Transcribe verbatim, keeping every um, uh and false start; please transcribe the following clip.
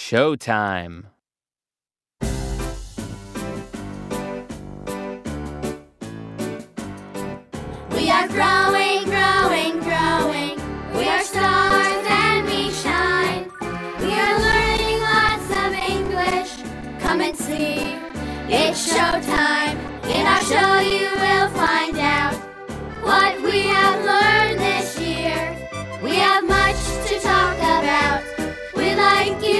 showtime. We are growing, growing, growing. We are stars and we shine. We are learning lots of English. Come and see, it's showtime. In our show you will find out what we have learned this year. We have much to talk about. We'd like you